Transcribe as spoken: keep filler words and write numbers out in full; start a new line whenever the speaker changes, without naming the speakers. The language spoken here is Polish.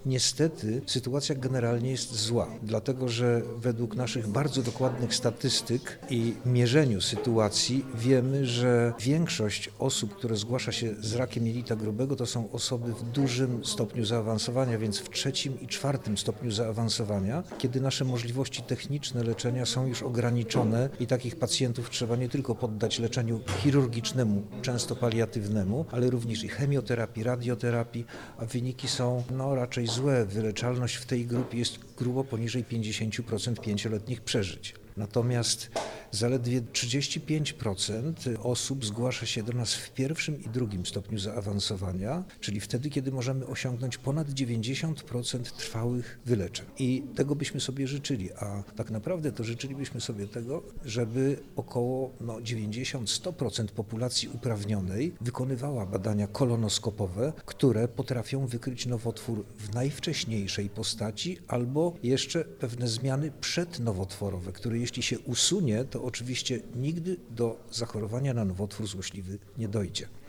Niestety sytuacja generalnie jest zła, dlatego że według naszych bardzo dokładnych statystyk i mierzeniu sytuacji wiemy, że większość osób, które zgłasza się z rakiem jelita grubego, to są osoby w dużym stopniu zaawansowania, więc w trzecim i czwartym stopniu zaawansowania, kiedy nasze możliwości techniczne leczenia są już ograniczone i takich pacjentów trzeba nie tylko poddać leczeniu chirurgicznemu, często paliatywnemu, ale również i chemioterapii, radioterapii, a wyniki są no, raczej złe. Wyleczalność w tej grupie jest grubo poniżej pięćdziesiąt procent pięcioletnich przeżyć. Natomiast zaledwie trzydzieści pięć procent osób zgłasza się do nas w pierwszym i drugim stopniu zaawansowania, czyli wtedy, kiedy możemy osiągnąć ponad dziewięćdziesiąt procent trwałych wyleczeń. I tego byśmy sobie życzyli, a tak naprawdę to życzylibyśmy sobie tego, żeby około no, dziewięćdziesiąt do stu procent populacji uprawnionej wykonywała badania kolonoskopowe, które potrafią wykryć nowotwór w najwcześniejszej postaci albo jeszcze pewne zmiany przednowotworowe, które jeśli się usunie, to oczywiście nigdy do zachorowania na nowotwór złośliwy nie dojdzie.